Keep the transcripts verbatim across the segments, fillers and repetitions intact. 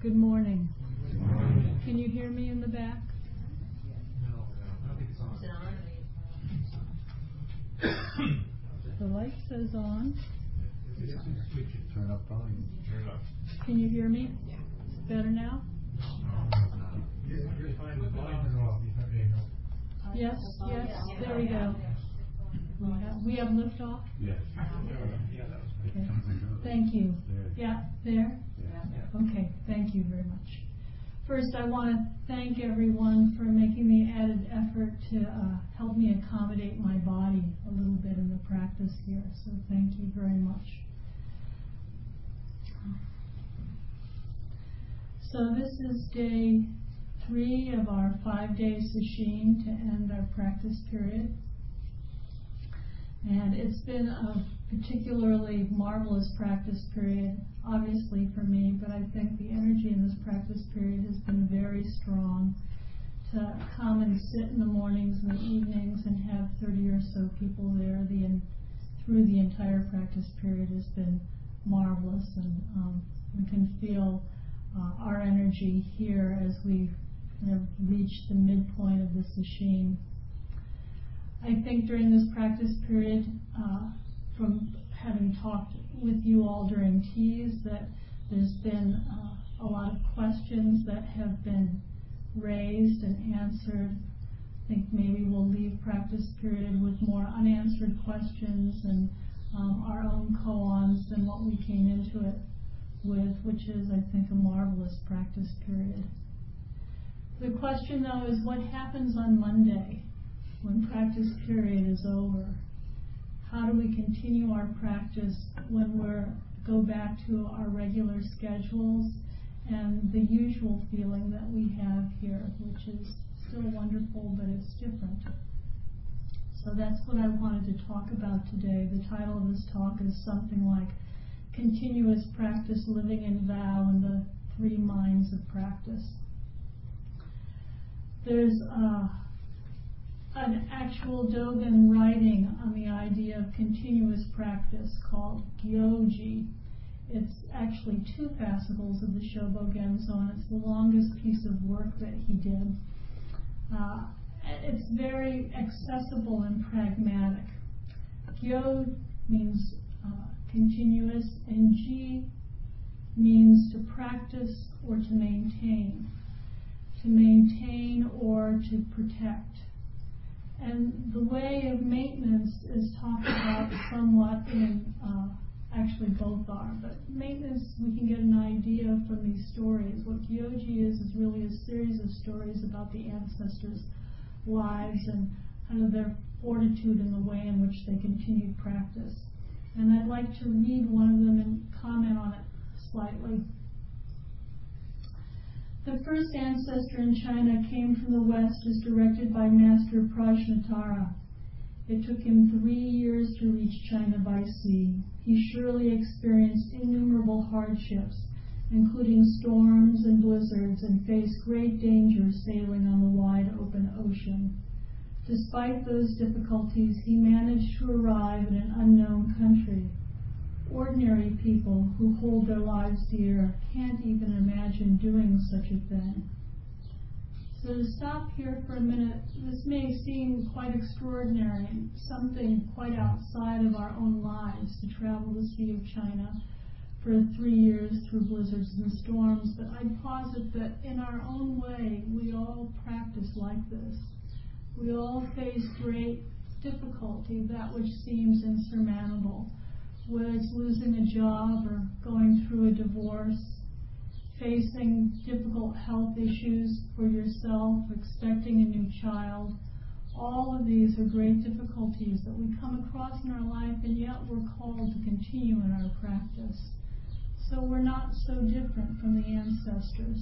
Good morning. Good morning. Can you hear me in the back? No, I don't think it's on. The light says on. Turn up volume. Turn it up. Can you hear me? Yeah. Better now? You're, you're fine. The volume is off. You have any help? Yes, yes, there we go. We have, we have lift off? Yes. Yeah, that was Okay. Thank you. There. Yeah, there? Yeah. Okay, thank you very much. First, I want to thank everyone for making the added effort to uh, help me accommodate my body a little bit in the practice here, so thank you very much. So this is day three of our five-day sesshin to end our practice period. And it's been a particularly marvelous practice period, obviously for me, but I think the energy in this practice period has been very strong. To come and sit in the mornings and the evenings and have thirty or so people there the in, through the entire practice period has been marvelous, and um, we can feel uh, our energy here as we kind of reach the midpoint of the sesshin. I think during this practice period, uh, from having talked with you all during teas, that there's been uh, a lot of questions that have been raised and answered. I think maybe we'll leave practice period with more unanswered questions and um, our own koans than what we came into it with, which is, I think, a marvelous practice period. The question, though, is what happens on Monday when practice period is over? How do we continue our practice when we go back to our regular schedules and the usual feeling that we have here, which is still wonderful, but it's different. So that's what I wanted to talk about today. The title of this talk is something like Continuous Practice Living in Vow and the Three Minds of Practice. There's uh, an actual Dogen writing on the idea of continuous practice called Gyoji. It's actually two fascicles of the Shobogenzo, and it's the longest piece of work that he did. Uh, it's very accessible and pragmatic. Gyo means uh, continuous, and Ji means to practice or to maintain, to maintain or to protect. And the way of maintenance is talked about somewhat in, uh, actually both are, but maintenance, we can get an idea from these stories. What Gyoji is, is really a series of stories about the ancestors' lives and kind of their fortitude in the way in which they continued practice. And I'd like to read one of them and comment on it slightly. The first ancestor in China came from the west as directed by Master Prajnatara. It took him three years to reach China by sea. He surely experienced innumerable hardships, including storms and blizzards, and faced great dangers sailing on the wide open ocean. Despite those difficulties, he managed to arrive in an unknown country. Ordinary people who hold their lives dear can't even imagine doing such a thing. So to stop here for a minute, this may seem quite extraordinary, something quite outside of our own lives, to travel the Sea of China for three years through blizzards and storms, but I'd posit that in our own way, we all practice like this. We all face great difficulty, that which seems insurmountable, whether it's losing a job or going through a divorce, facing difficult health issues for yourself, expecting a new child. All of these are great difficulties that we come across in our life, and yet we're called to continue in our practice. So we're not so different from the ancestors.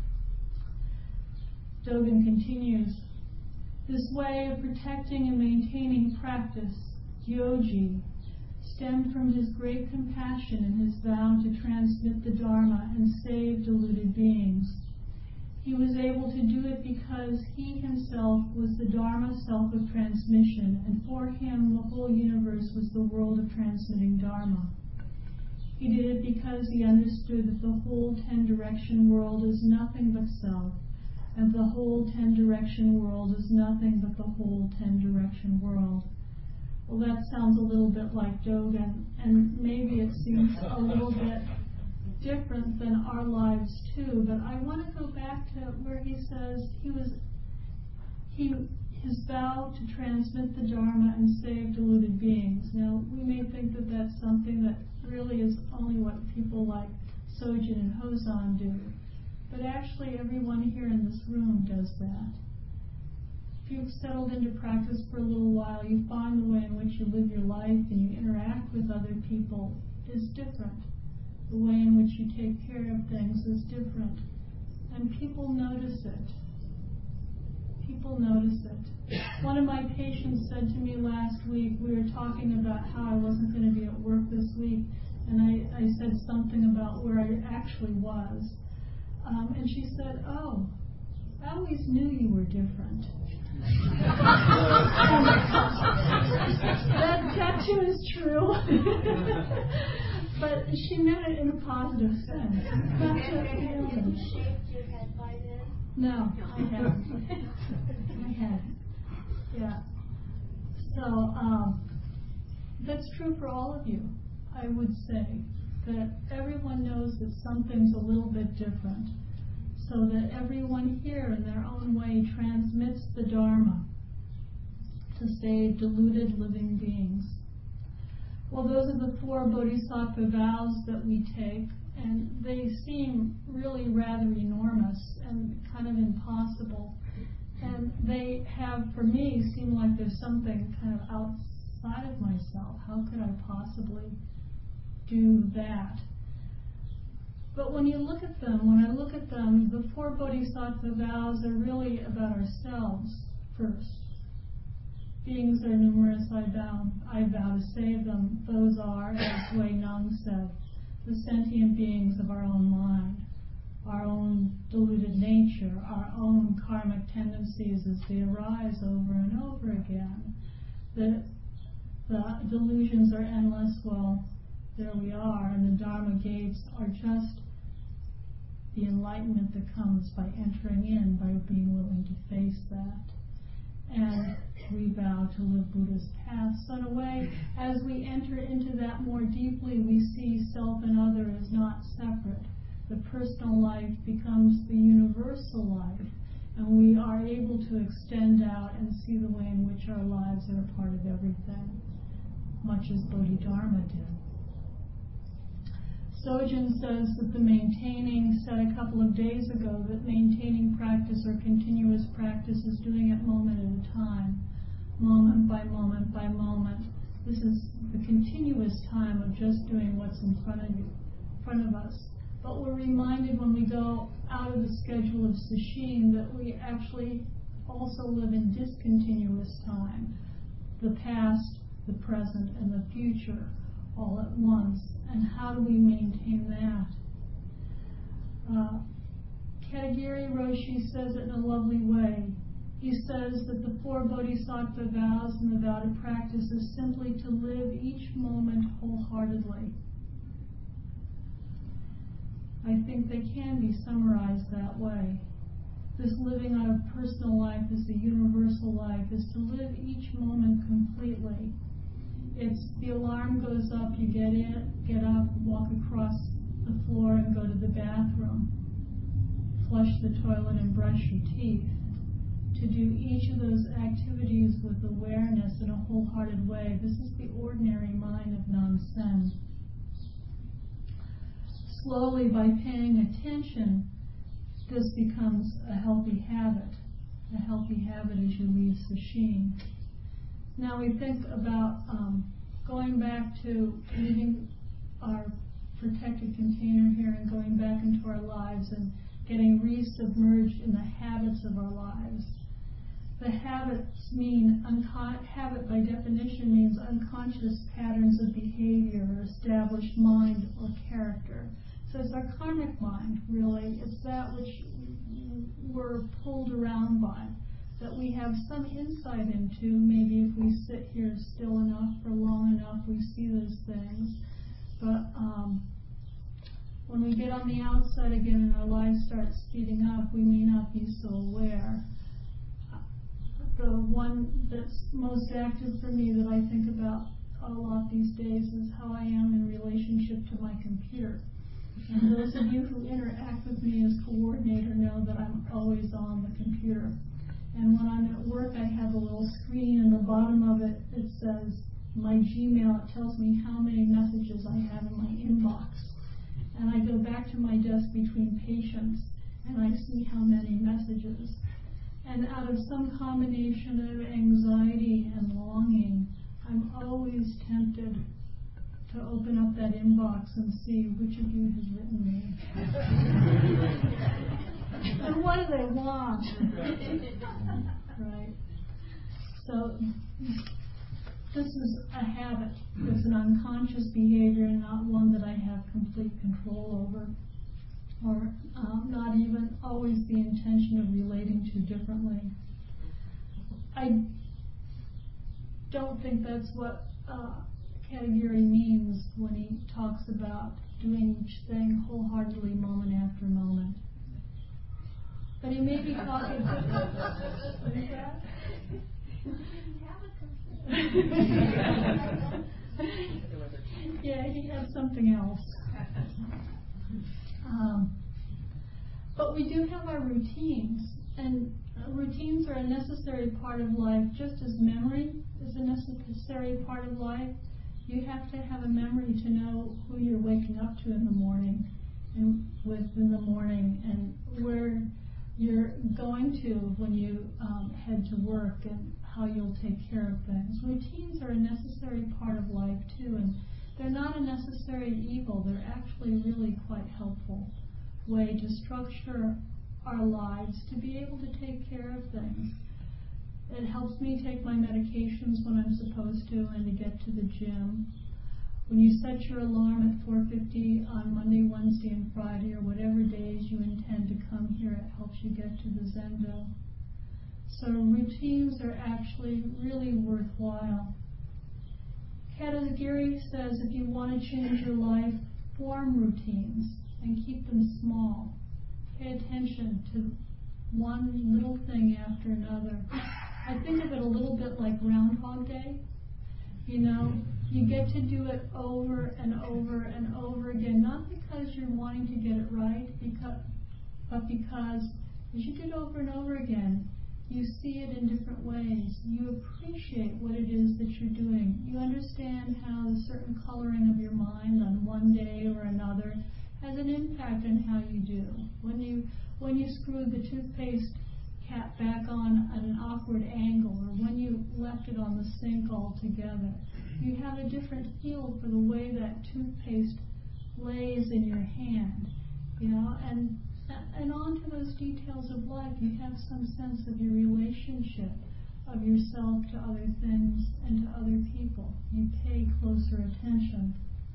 Dogen continues, this way of protecting and maintaining practice, Gyoji, stemmed from his great compassion and his vow to transmit the Dharma and save deluded beings. He was able to do it because he himself was the Dharma self of transmission, and for him the whole universe was the world of transmitting Dharma. He did it because he understood that the whole ten-direction world is nothing but self, and the whole ten-direction world is nothing but the whole ten-direction world. Well, that sounds a little bit like Dogen, and maybe it seems a little bit different than our lives too, but I want to go back to where he says he was, he his vow to transmit the Dharma and save deluded beings. Now, we may think that that's something that really is only what people like Sojin and Hozan do, but actually everyone here in this room does that. If you've settled into practice for a little while, you find the way in which you live your life and you interact with other people is different. The way in which you take care of things is different. And people notice it. People notice it. One of my patients said to me last week, we were talking about how I wasn't going to be at work this week, and I, I said something about where I actually was. Um, and she said, oh, I always knew you were different. that, that too is true. But she meant it in a positive sense. Not just Have you shaved your head by then? No, I haven't. I haven't. Yeah. So, um, that's true for all of you, I would say, that everyone knows that something's a little bit different, so that everyone here in their own way transmits the Dharma to save deluded living beings. Well, those are the four bodhisattva vows that we take, and they seem really rather enormous and kind of impossible. And they have, for me, seemed like there's something kind of outside of myself. How could I possibly do that? But when you look at them, when I look at them, the four bodhisattva vows are really about ourselves first. Beings are numerous, I vow, I vow to save them. Those are, as Wei Nung said, the sentient beings of our own mind, our own deluded nature, our own karmic tendencies as they arise over and over again. The, the delusions are endless. Well, there we are, and the Dharma gates are just the enlightenment that comes by entering in, by being willing to face that. And we vow to live Buddha's path. So in a way, as we enter into that more deeply, we see self and other as not separate. The personal life becomes the universal life, and we are able to extend out and see the way in which our lives are a part of everything, much as Bodhidharma did. Sojin says that the maintaining, said a couple of days ago, that maintaining practice or continuous practice is doing it moment at a time, moment by moment by moment. This is the continuous time of just doing what's in front of you, in front of us. But we're reminded when we go out of the schedule of Sesshin that we actually also live in discontinuous time, the past, the present, and the future all at once. And how do we maintain that? Uh, Katagiri Roshi says it in a lovely way. He says that the four bodhisattva vows and the vow to practice is simply to live each moment wholeheartedly. I think they can be summarized that way. This living out of personal life is the universal life, is to live each moment completely. It's the alarm goes up, you get in, get up, walk across the floor and go to the bathroom, flush the toilet and brush your teeth. To do each of those activities with awareness in a wholehearted way, this is the ordinary mind of Nam-Sen. Slowly, by paying attention, this becomes a healthy habit, a healthy habit as you leave Sesshin. Now we think about um, going back to leaving our protected container here and going back into our lives and getting re-submerged in the habits of our lives. The habits mean, uncon- habit by definition means unconscious patterns of behavior or established mind or character. So it's our karmic mind, really. It's that which we're pulled around by, that we have some insight into. Maybe if we sit here still enough for long enough, we see those things. But um, when we get on the outside again and our lives start speeding up, we may not be so aware. The one that's most active for me that I think about a lot these days is how I am in relationship to my computer. And those of you who interact with me as coordinator know that I'm always on the computer. And when I'm at work, I have a little screen, and the bottom of it, it says my Gmail. It tells me how many messages I have in my inbox. And I go back to my desk between patients, and I see how many messages. And out of some combination of anxiety and longing, I'm always tempted to open up that inbox and see which of you has written me. And what do they want? Right? So this is a habit. It's an unconscious behavior and not one that I have complete control over, or um, not even always the intention of relating to differently. I don't think that's what uh, Katagiri means when he talks about doing each thing wholeheartedly, moment after moment. But he may be talking what is that? Yeah, he has something else. Um, but we do have our routines, and uh, routines are a necessary part of life, just as memory is a necessary part of life. You have to have a memory to know who you're waking up to in the morning, and with in the morning, and where you're going to when you um, head to work, and how you'll take care of things. Routines are a necessary part of life too, and they're not a necessary evil. They're actually really quite helpful way to structure our lives to be able to take care of things. It helps me take my medications when I'm supposed to and to get to the gym. When you set your alarm at four fifty on Monday, Wednesday, and Friday, or whatever days you intend to come here, it helps you get to the Zendo. So routines are actually really worthwhile. Katagiri says if you want to change your life, form routines and keep them small. Pay attention to one little thing after another. I think of it a little bit like Groundhog Day. You know, you get to do it over and over and over again, not because you're wanting to get it right, because, but because as you do it over and over again, you see it in different ways. You appreciate what it is that you're doing. You understand how a certain coloring of your mind on one day or another has an impact on how you do. When you when you screw the toothpaste cap back on at an awkward angle, or when you left it on the sink altogether, you have a different feel for the way that toothpaste lays in your hand, you know, and and on to those details of life. You have some sense of your relationship of yourself to other things and to other people. You pay closer attention.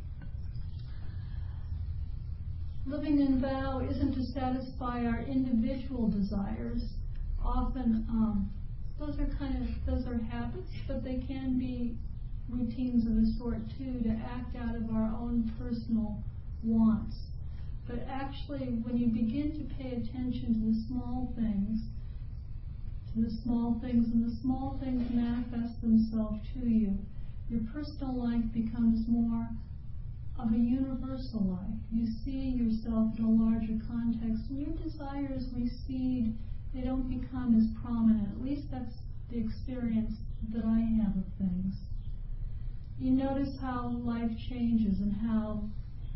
Living in vow isn't to satisfy our individual desires. Often um, those are kind of, those are habits, but they can be routines of a sort too, to act out of our own personal wants. But actually, when you begin to pay attention to the small things, to the small things, and the small things manifest themselves to you, your personal life becomes more of a universal life. You see yourself in a larger context, and your desires recede. They don't become as prominent. At least that's the experience that I have of things. You notice how life changes and how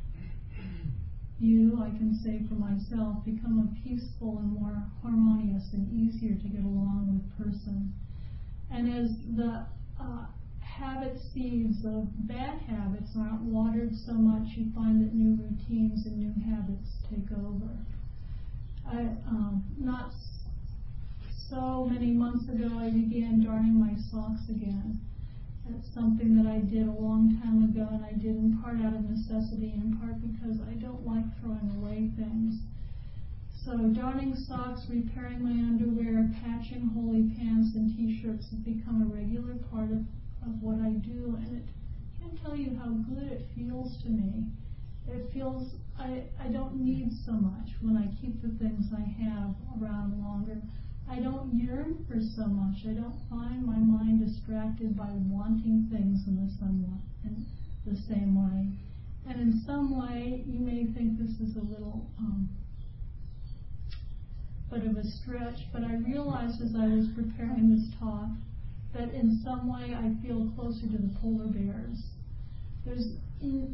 you, I can say for myself, become a peaceful and more harmonious and easier to get along with person. And as the uh, habit seeds of bad habits aren't watered so much, you find that new routines and new habits take over. I, um, not so many months ago, I began darning my socks again. It's something that I did a long time ago, and I did in part out of necessity, in part because I don't like throwing away things. So darning socks, repairing my underwear, patching holey pants and t-shirts have become a regular part of, of what I do, and it can't tell you how good it feels to me. It feels, I, I don't need so much when I keep the things I have around longer. I don't yearn for so much. I don't find my mind distracted by wanting things in the somewhat in the same way. And in some way, you may think this is a little um, bit of a stretch, but I realized as I was preparing this talk that in some way I feel closer to the polar bears. There's in,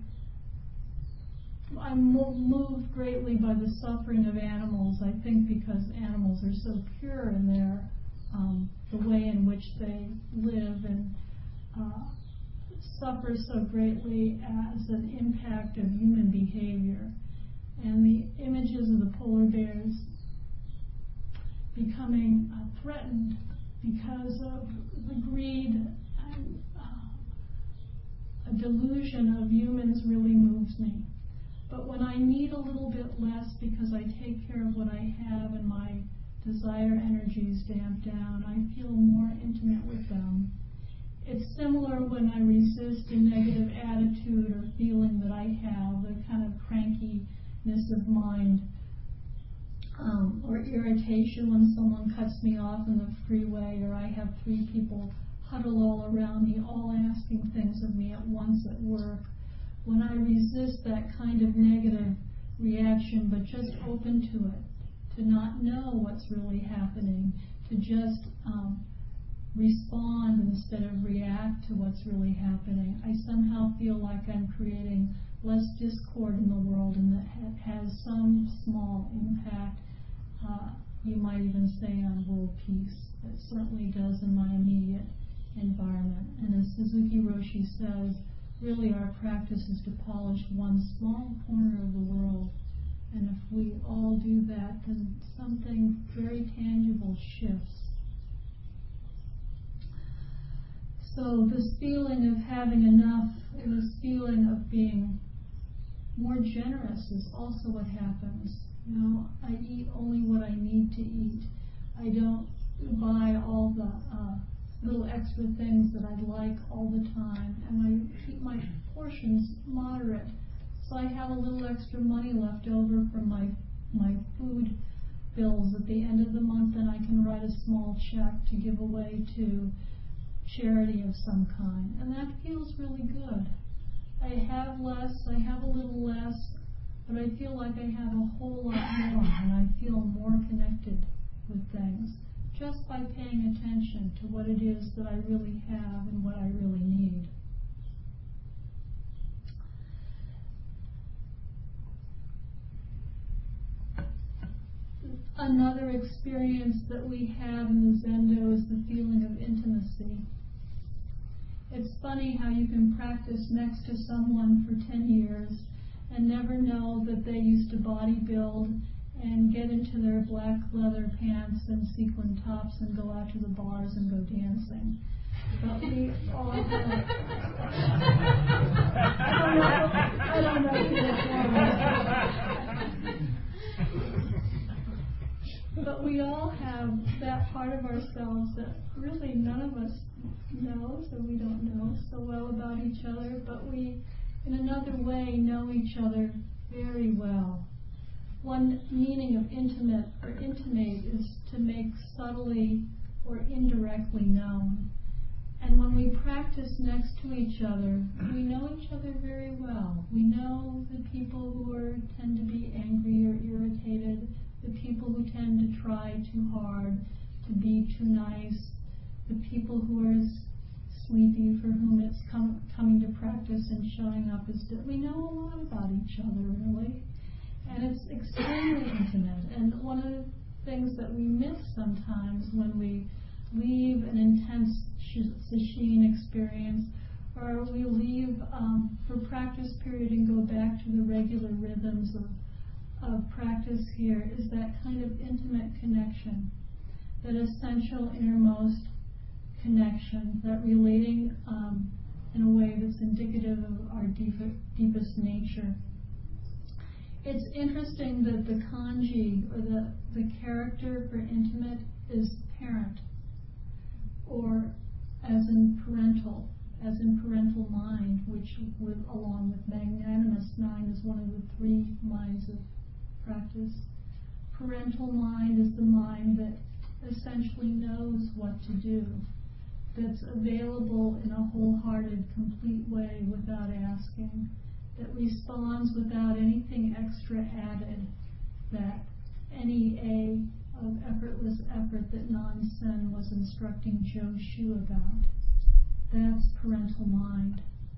I'm moved greatly by the suffering of animals, I think because animals are so pure in their um, the way in which they live and uh, suffer so greatly as an impact of human behavior. And the images of the polar bears becoming uh, threatened because of the greed and uh, a delusion of humans really moves me. But when I need a little bit less because I take care of what I have and my desire energy is damped down, I feel more intimate with them. It's similar when I resist a negative attitude or feeling that I have, the kind of crankiness of mind um, or irritation when someone cuts me off in the freeway, or I have three people huddle all around me, all asking things of me at once at work. When I resist that kind of negative reaction, but just open to it, to not know what's really happening, to just um, respond instead of react to what's really happening, I somehow feel like I'm creating less discord in the world, and that ha- has some small impact, uh, you might even say, on world peace. It certainly does in my immediate environment. And as Suzuki Roshi says, really our practice is to polish one small corner of the world. And if we all do that, then something very tangible shifts. So this feeling of having enough, this feeling of being more generous is also what happens. You know, I eat only what I need to eat. I don't buy all the uh, little extra things that I'd like all the time, and I keep my portions moderate. So I have a little extra money left over from my my food bills at the end of the month, and I can write a small check to give away to charity of some kind, and that feels really good. I have less, I have a little less, but I feel like I have a whole lot more, and I feel more connected with things just by paying attention to what it is that I really have and what I really need. Another experience that we have in the Zendo is the feeling of intimacy. It's funny how you can practice next to someone for ten years and never know that they used to bodybuild and get into their black leather pants and sequin tops and go out to the bars and go dancing. But we all have... I don't know if you're But we all have that part of ourselves that really none of us know, so we don't know so well about each other, but we, in another way, know each other very well. One meaning of intimate or intimate is to make subtly or indirectly known. And when we practice next to each other, we know each other very well. We know the people who are, tend to be angry or irritated, the people who tend to try too hard, to be too nice, the people who are sleepy, for whom it's com- coming to practice and showing up as di- we know a lot about each other, really. And it's extremely intimate. And one of the things that we miss sometimes when we leave an intense sesshin experience, or we leave um, for practice period and go back to the regular rhythms of, of practice here, is that kind of intimate connection, that essential innermost connection, that relating um, in a way that's indicative of our deep, deepest nature. It's interesting that the kanji, or the, the character for intimate, is parent, or as in parental, as in parental mind. three minds of practice. Parental mind is the mind that essentially knows what to do, that's available in a wholehearted, complete way without asking, that responds without anything extra added, that any A of effortless effort that Nansen was instructing Joe Shu about. That's parental mind.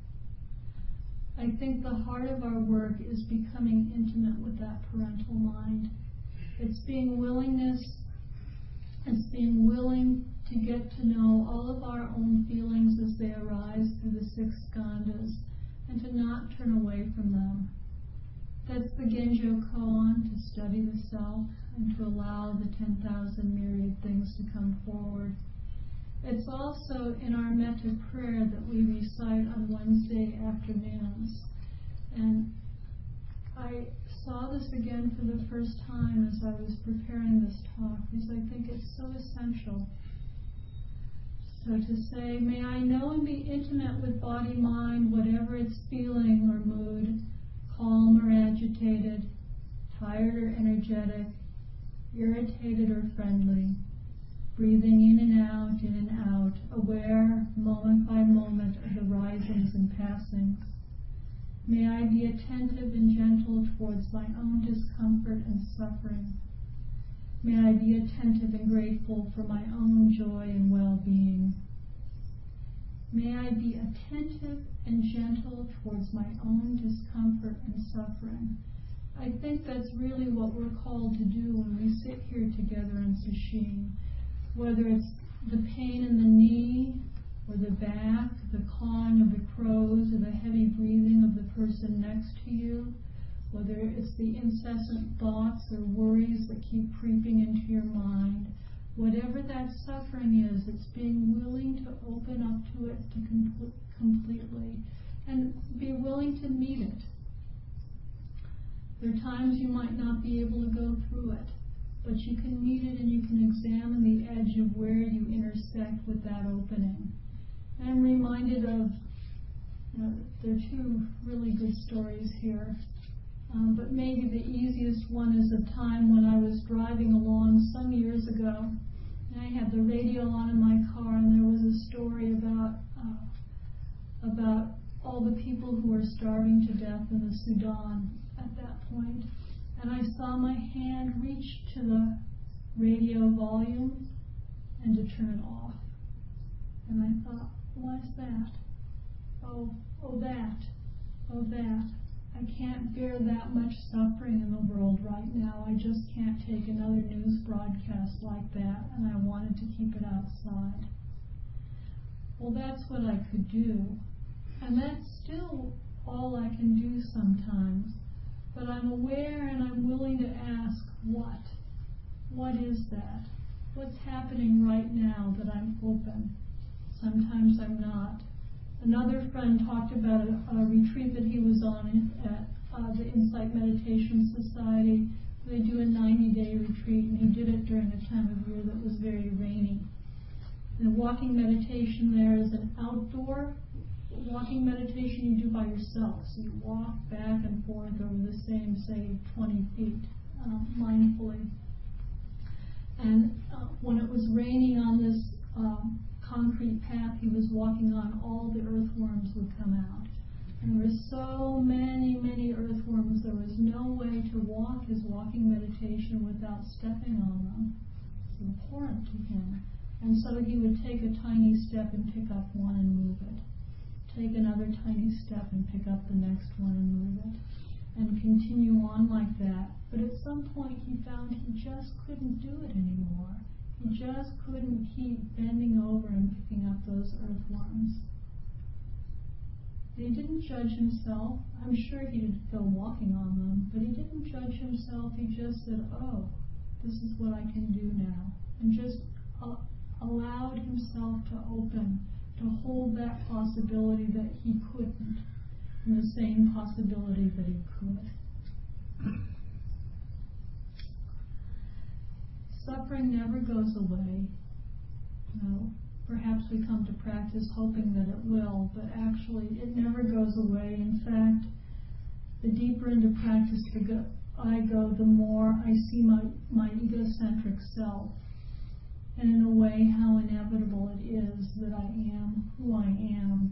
I think the heart of our work is becoming intimate with that parental mind. It's being willingness, it's being willing to get to know all of our own feelings as they arise through the six skandhas and to not turn away from them. That's the Genjo Koan, to study the self and to allow the ten thousand myriad things to come forward. It's also in our metta prayer that we recite on Wednesday afternoons. And I saw this again for the first time as I was preparing this talk, because I think it's so essential. So to say, may I know and be intimate with body, mind, whatever its feeling or mood, calm or agitated, tired or energetic, irritated or friendly, breathing in and out, in and out, aware moment by moment of the risings and passings. May I be attentive and gentle towards my own discomfort and suffering. May I be attentive and grateful for my own joy and well-being. May I be attentive and gentle towards my own discomfort and suffering. I think that's really what we're called to do when we sit here together in sesshin. Whether it's the pain in the knee, or the back, the cawing of the crows, or the heavy breathing of the person next to you, whether it's the incessant thoughts or worries that keep creeping into your mind, whatever that suffering is, it's being willing to open up to it to com- completely and be willing to meet it. There are times you might not be able to go through it, but you can meet it and you can examine the edge of where you intersect with that opening. And I'm reminded of, you know, there are two really good stories here, um, but maybe the easiest one is a time when I was driving along some years ago, and I had the radio on in my car, and there was a story about uh, about all the people who were starving to death in the Sudan at that point. And I saw my hand reach to the radio volume and to turn it off. And I thought, what's that? Oh, oh that, oh that. I can't bear that much suffering in the world right now. I just can't take another news broadcast like that, and I wanted to keep it outside. Well, that's what I could do. And that's still all I can do sometimes. But I'm aware and I'm willing to ask, what? What is that? What's happening right now that I'm open? Sometimes I'm not. Another friend talked about a, a retreat that he was on at uh, the Insight Meditation Society. They do a ninety-day retreat, and he did it during a time of year that was very rainy. The walking meditation there is an outdoor walking meditation you do by yourself. So you walk back and forth over the same, say, twenty feet um, mindfully. And uh, when it was raining on this um, concrete path he was walking on, all the earthworms would come out. And there were so many, many earthworms, there was no way to walk his walking meditation without stepping on them. It was abhorrent to him. And so he would take a tiny step and pick up one and move it. Take another tiny step and pick up the next one and move it. And continue on like that. But at some point he found he just couldn't do it anymore. He just couldn't keep bending over and picking up those earthworms. He didn't judge himself. I'm sure he didn't feel walking on them, but he didn't judge himself. He just said, oh, this is what I can do now. And just uh, allowed himself to open, to hold that possibility that he couldn't, and the same possibility that he could. Suffering never goes away. You know, perhaps we come to practice hoping that it will, but actually it never goes away. In fact, the deeper into practice the go, I go, the more I see my, my egocentric self, and in a way how inevitable it is that I am who I am.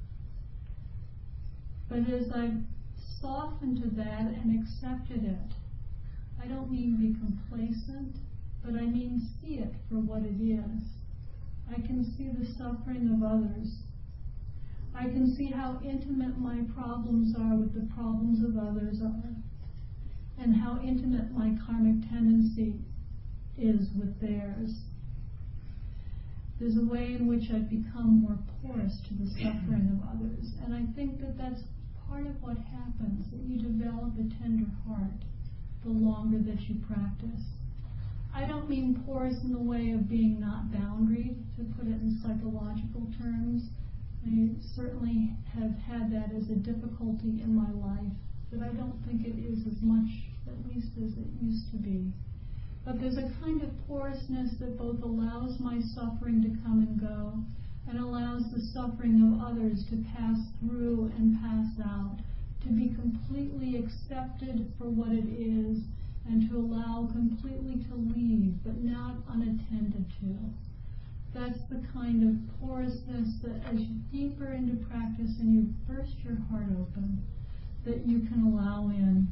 But as I've softened to that and accepted it, I don't mean be complacent, but I mean see it for what it is. I can see the suffering of others. I can see how intimate my problems are with the problems of others are, and how intimate my karmic tendency is with theirs. There's a way in which I've become more porous to the suffering of others, and I think that that's part of what happens, that you develop a tender heart the longer that you practice. I don't mean porous in the way of being not boundaried, to put it in psychological terms. I certainly have had that as a difficulty in my life, but I don't think it is as much, at least as it used to be. But there's a kind of porousness that both allows my suffering to come and go, and allows the suffering of others to pass through and pass out, to be completely accepted for what it is, and to allow completely to leave, but not unattended to. That's the kind of porousness that as you deeper into practice and you burst your heart open, that you can allow in.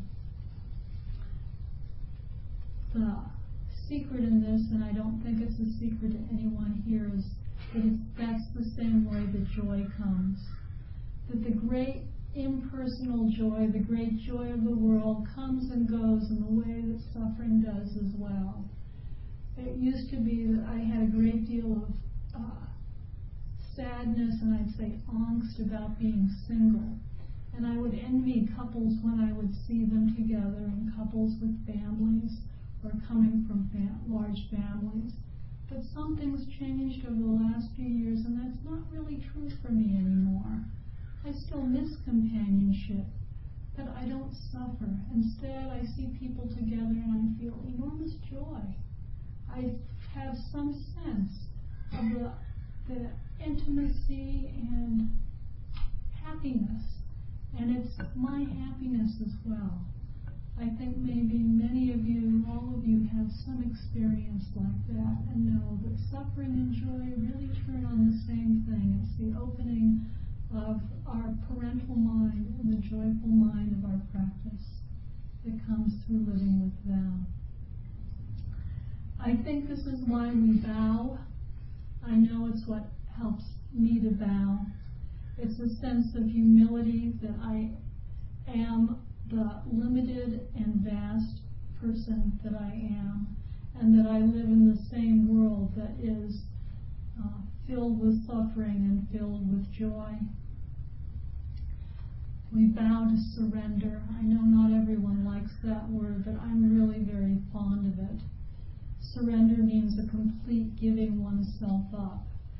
The secret in this, and I don't think it's a secret to anyone here, is that it's, that's the same way that joy comes. That the great impersonal joy, the great joy of the world, comes and goes in the way that suffering does as well. It used to be that I had a great deal of uh, sadness and I'd say angst about being single. And I would envy couples when I would see them together, and couples with families or coming from fam- large families. But something's changed over the last few years, and that's not really true for me anymore. I still miss companionship, but I don't suffer. Instead, I see people together and I feel enormous joy. I have some sense of the, the intimacy and happiness, and it's my happiness as well. I think maybe many of you, all of you, have some experience like that and know that suffering and joy really turn on the same thing. It's the opening of our parental mind and the joyful mind of our practice that comes through living with them. I think this is why we bow. I know it's what helps me to bow. It's a sense of humility that I am the limited and vast person that I am, and that I live in the same world that is uh, filled with suffering and filled with joy. We bow to surrender. I know not everyone likes that word, but I'm really very fond of it. Surrender means a complete giving oneself up.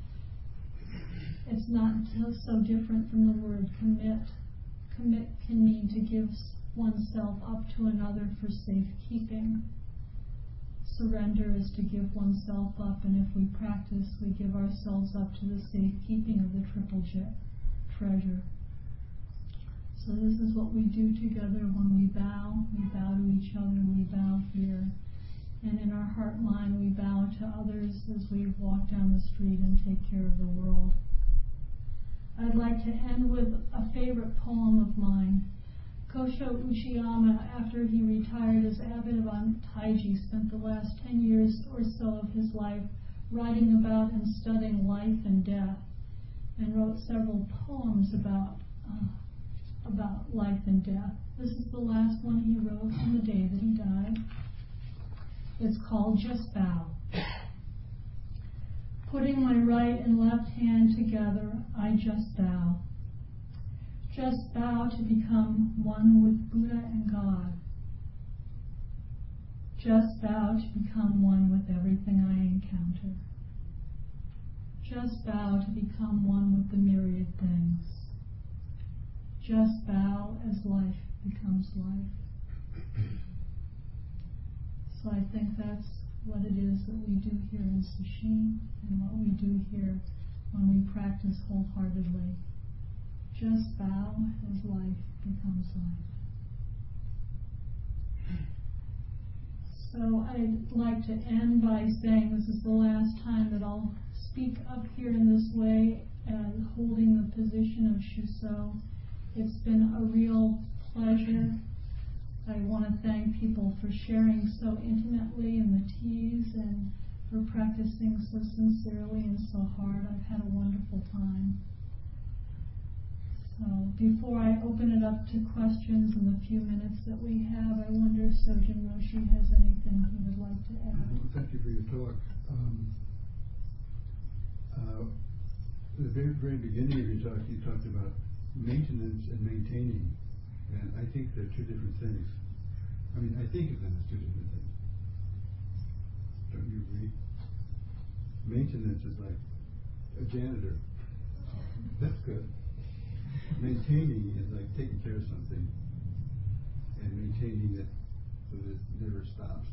It's not so different from the word commit. Commit can mean to give oneself up to another for safekeeping. Surrender is to give oneself up, and if we practice, we give ourselves up to the safekeeping of the triple jet treasure. So this is what we do together when we bow. We bow to each other, we bow here. And in our heart mind, we bow to others as we walk down the street and take care of the world. I'd like to end with a favorite poem of mine. Kosho Uchiyama, after he retired as abbot of Taiji, spent the last ten years or so of his life writing about and studying life and death, and wrote several poems about uh, about life and death. This is the last one he wrote on the day that he died. It's called Just Bow. Putting my right and left hand together, I just bow. Just bow to become one with Buddha and God. Just bow to become one with everything I encounter. Just bow to become one with the myriad things. Just bow as life becomes life. So I think that's what it is that we do here in Sesshin, and what we do here when we practice wholeheartedly. Just bow as life becomes life. So I'd like to end by saying this is the last time that I'll speak up here in this way, uh, holding the position of Shuso. It's been a real pleasure. I want to thank people for sharing so intimately in the teas and for practicing so sincerely and so hard. I've had a wonderful time. So before I open it up to questions in the few minutes that we have, I wonder if Sojin Roshi has anything he would like to add. Well, thank you for your talk. Um, uh, at the very, very beginning of your talk, you talked about maintenance and maintaining, and I think they're two different things. I mean, I think of them as two different things. Don't you agree? Maintenance is like a janitor. That's good. Maintaining is like taking care of something and maintaining it so that it never stops.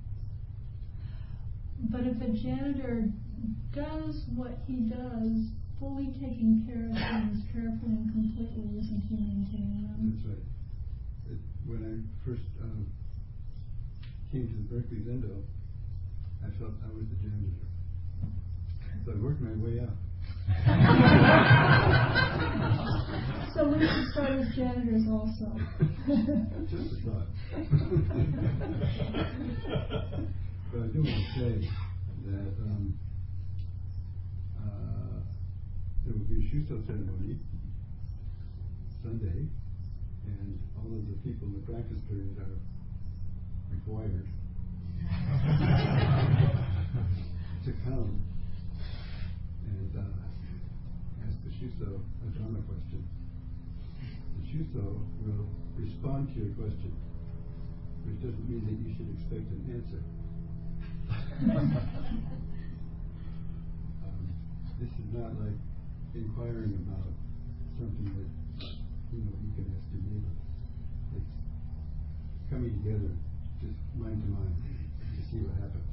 But if a janitor does what he does, fully taking care of things carefully and completely, isn't he maintaining them? That's right. It, when I first um, came to the Berkeley Zendo, I felt I was the janitor. So I worked my way up. So we should start as janitors also. Just a thought. But I do want to say that um, uh, there will be a Shuso ceremony Sunday, and all of the people in the practice period are required to come and uh, ask the Shuso a Dharma question. The Shuso will respond to your question, which doesn't mean that you should expect an answer. um, this is not like inquiring about something that you know you can ask your neighbor. It's coming together, just mind to mind, to see what happens.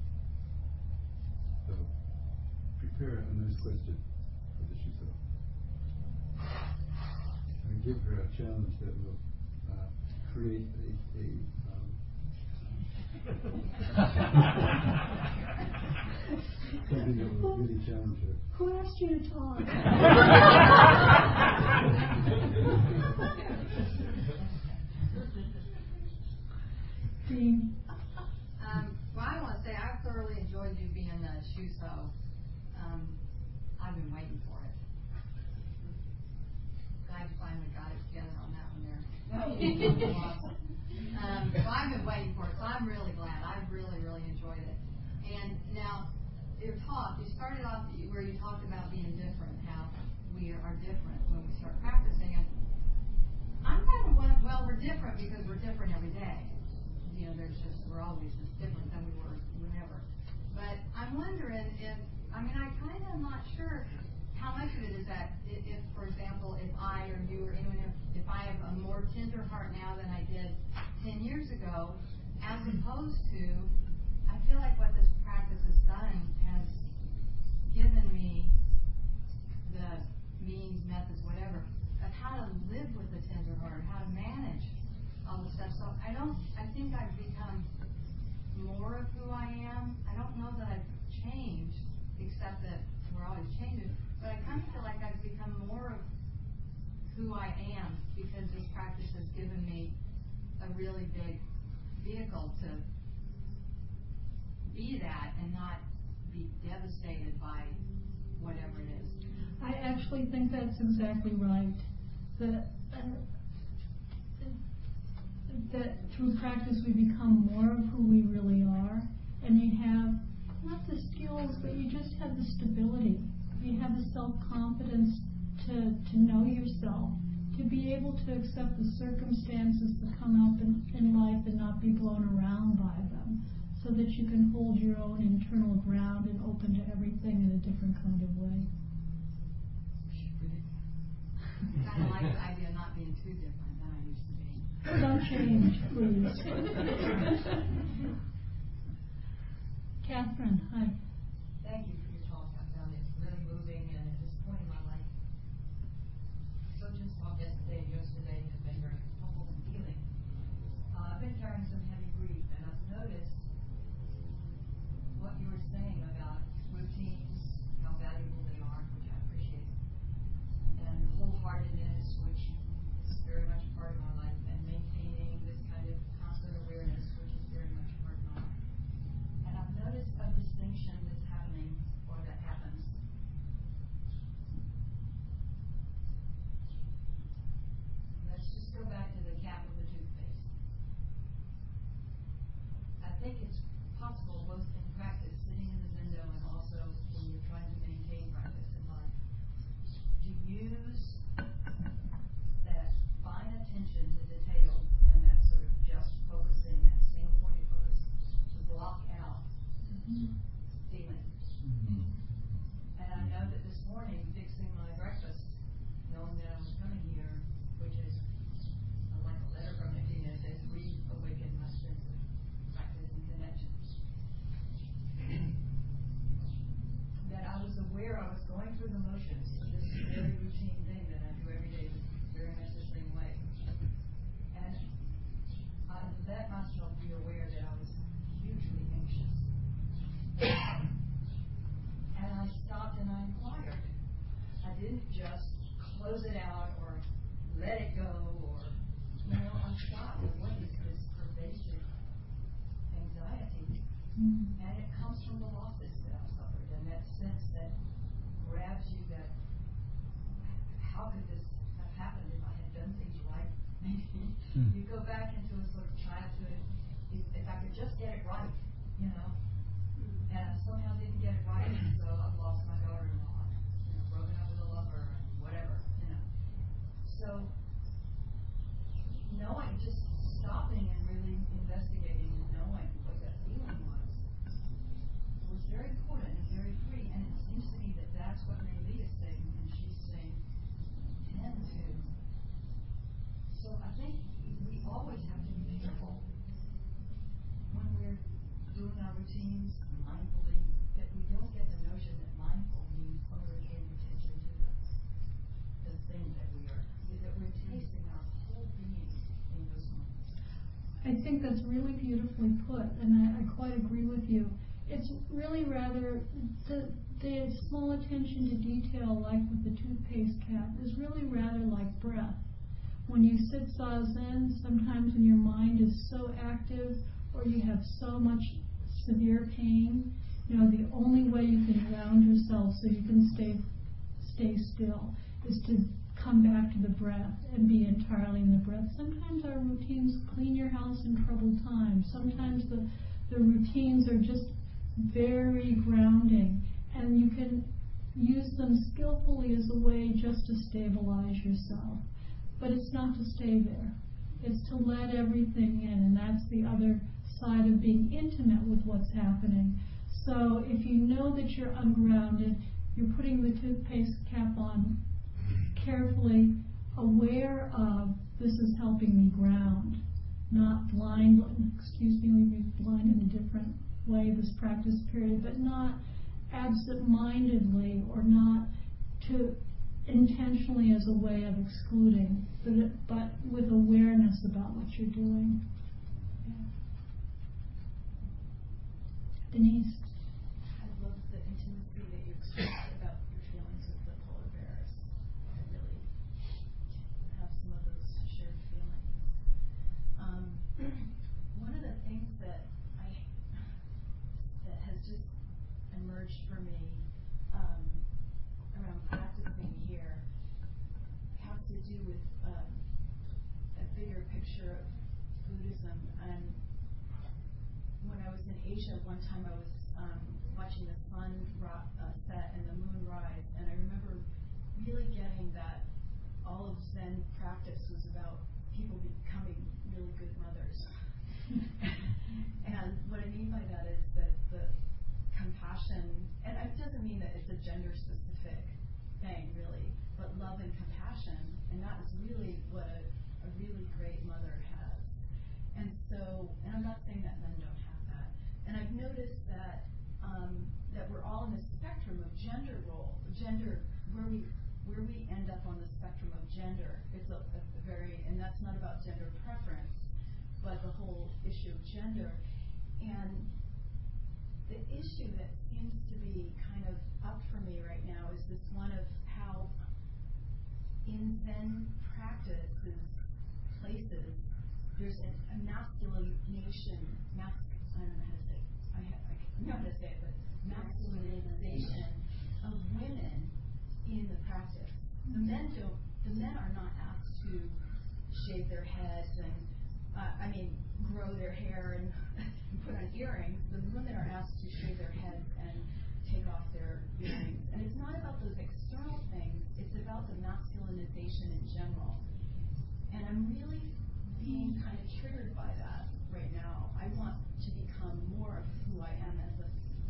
So prepare a nice question for the Shuso. And give her a challenge that will uh, create a, a um, something that will really challenge her. Who asked you to talk? Dean? Um, well, I want to say I've thoroughly enjoyed you being a Shuso. Um, I've been waiting for it. Glad you finally got it together on that one there. um, so I've been waiting for it, so I'm really glad. I've really, really enjoyed it. And now, your talk, you started off where you talked about being different, how we are different when we start practicing. And I'm kind of one, well, we're different because we're different every day. You know, there's just, we're always just different than we were whenever. But I'm wondering if, I mean, I kind of am not sure how much of it is that if, if, for example, if I or you or anyone, if, if I have a more tender heart now than I did ten years ago, as opposed to, I feel like what this practice has done has given me the means, methods, whatever, of how to live with a tender heart, how to manage all the stuff. So I don't, I think I've become more of who I am. I don't know that I've changed, except that we're always changing. But I kind of feel like I've become more of who I am because this practice has given me a really big vehicle to be that and not be devastated by whatever it is. I actually think that's exactly right. That, uh, that through practice we become more of who we really are, and you have not the skills, but you just have the stability. You have the self-confidence to, to know yourself, to be able to accept the circumstances that come up in, in life and not be blown around by them, so that you can hold your own internal ground and open to everything in a different kind of way. I kind of like the idea of not being too different than I used to be. Don't change, please. Catherine, hi. Thank you for your talk. I found it really moving, and at this point in my life, Sojin's talk yesterday and yesterday have been very helpful and healing. Uh, I've been carrying some heavy grief, and I've noticed feeling. And I know that this morning, fixing my breakfast, knowing that I was coming here, which is uh, like a letter from Nikki that says, reawaken my sense of practice and connection. That I was aware I was going through the motions of this very routine thing that I do every day, very much the same way. And I let myself be aware that I was hugely anxious. And I stopped and I inquired. I didn't just close it out or let it go, or, you know, I stopped. And what is this pervasive anxiety? Mm-hmm. And it comes from the losses that I've suffered, and that sense that grabs you, that how could this have happened if I had done things right? Maybe mm. you go back into a sort of childhood. If, if I could just get it right, you know, and I somehow didn't get it right, and so I've lost my daughter-in-law, you know, broken up with a lover, and whatever, you know. So knowing, just stopping and really investigating and knowing what that feeling was, was very important and very free. And it seems to me that that's what Maylita is saying, and she's saying, tend to. So I think we always have to be careful when we're doing our routines mindfully, that we don't get the notion that mindful means only paying attention to the, the thing that we are, that we're tasting our whole being in those moments. I think that's really beautifully put, and I, I quite agree with you. It's really rather, the, the small attention to detail, like with the toothpaste cap, is really rather like breath. When you sit zazen, sometimes when your mind is so active or you have so much severe pain, you know, the only way you can ground yourself so you can stay stay still is to come back to the breath and be entirely in the breath. Sometimes our routines clean your house in troubled times. Sometimes the, the routines are just very grounding, and you can use them skillfully as a way just to stabilize yourself. But it's not to stay there. It's to let everything in, and that's the other side of being intimate with what's happening. So if you know that you're ungrounded, you're putting the toothpaste cap on carefully, aware of this is helping me ground, not blind, excuse me, we use blind in a different way this practice period, but not absent-mindedly or not to intentionally as a way of excluding, but, it, but with awareness about what you're doing. Yeah. Denise? I love the intimacy that you expressed about your feelings with the polar bears. I really have some of those shared feelings. Um, one of the things that I that has just emerged for me um, around practicing here has to do with um, a bigger picture of Buddhism. And when I was in Asia, one time I was um, watching the sun ro- uh, set and the moon rise, and I remember really getting that all of Zen practice was about people becoming really good mothers. And what I mean by that is that the compassion, and it doesn't mean that it's a gender-specific thing, really, but love and compassion, and that is really what a, a really great mother has. And so, and I'm not saying that men don't have that. And I've noticed that um, that we're all in the spectrum of gender role, gender, where we where we end up on the spectrum of gender. It's a, a very, and that's not about gender preference, but the whole issue of gender. And the issue that seems to be kind of up for me right now is this one of how in Zen practices, places, there's an, a masculinization, mas, I don't know how to say it, I, ha, I know how to say it, but masculinization of women in the practice. The men don't, the men are not asked to shave their heads and, uh, I mean, grow their hair and put on earrings. The women are asked to shave their heads and take off their earrings. And it's not about those external things, it's about the masculinization in general. And I'm really being kind of triggered by that right now. I want to become more of who I am as a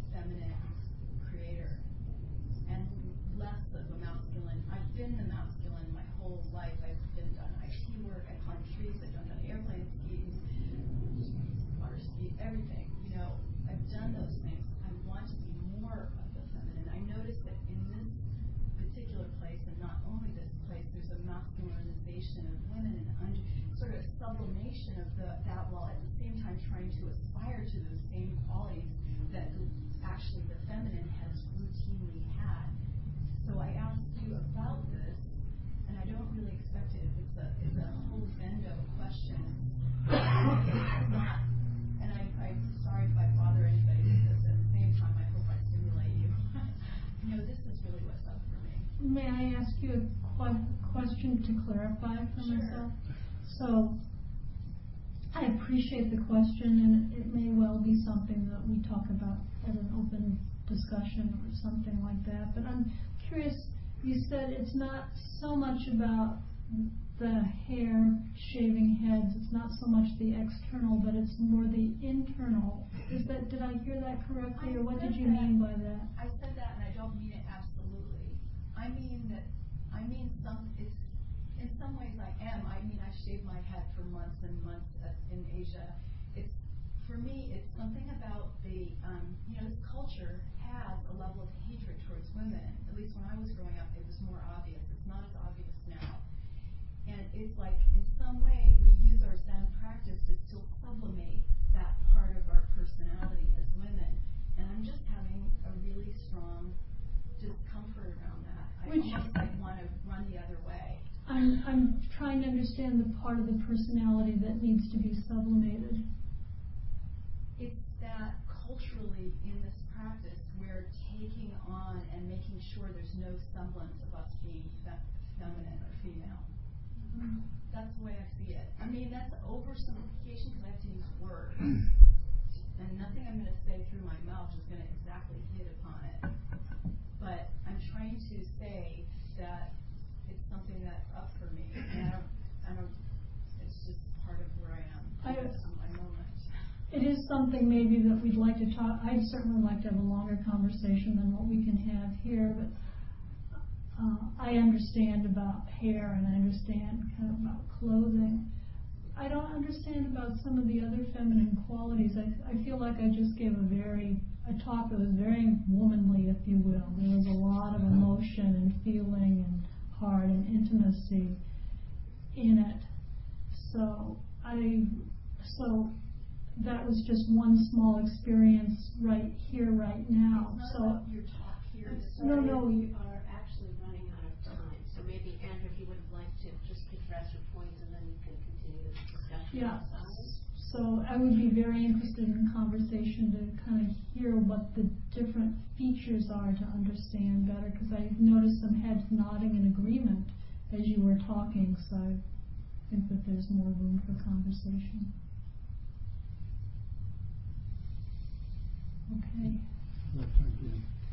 trying to aspire to those same qualities that actually the feminine has routinely had. So I asked you about this, and I don't really expect it. It's a it's a whole endo question. It's not, and I, I'm sorry if I bother anybody with this. At the same time, I hope I stimulate you. You know, this is really what's up for me. May I ask you a qu- question to clarify for Sure. myself? So, I appreciate the question, and it may well be something that we talk about at an open discussion or something like that. But I'm curious, you said it's not so much about the hair, shaving heads, it's not so much the external, but it's more the internal. Is that, did I hear that correctly, or what did you mean by that? I said that, and I don't mean it absolutely. I mean that, I mean some, it's, in some ways I am. I mean, I shaved my head for months and months uh, in Asia. It's, for me, it's something about the, um, you know, this culture has a level of hatred towards women. At least when I was growing up, it was more obvious. It's not as obvious now. And it's like, in some way, we use our Zen practice to still sublimate that part of our personality as women. And I'm just having a really strong discomfort around that. I Which, almost like want to run the other way. I'm, I'm trying to understand the part of the personality that needs to be sublimated. It's that culturally in this practice, we're taking on and making sure there's no semblance of us being fe- feminine or female. That's the way I see it. I mean, that's oversimplification because I have to use words. And nothing I'm going to say through my mouth is going to exactly hit upon it. But I'm trying to say that it's something that's up for me. And I don't, I don't, it's just part of where I am. I, It's my moment. It is something maybe that we'd like to talk. I'd certainly like to have a longer conversation than what we can have here, but uh, I understand about hair and I understand kind of about clothing. I don't understand about some of the other feminine qualities. I, I feel like I just gave a very a talk that was very womanly, if you will. There was a lot of emotion and feeling and heart and intimacy in it. So I so. That was just one small experience right here, right now. It's not so about your talk here. I'm It's sorry, no, no. we are actually running out of time. So maybe Andrew, if you would like to just address your points, and then you can continue the discussion Yeah. outside. So I would be very interested in conversation to kind of hear what the different features are to understand better, because I noticed some heads nodding in agreement as you were talking. So I think that there's more room for conversation. Okay. Left hand again.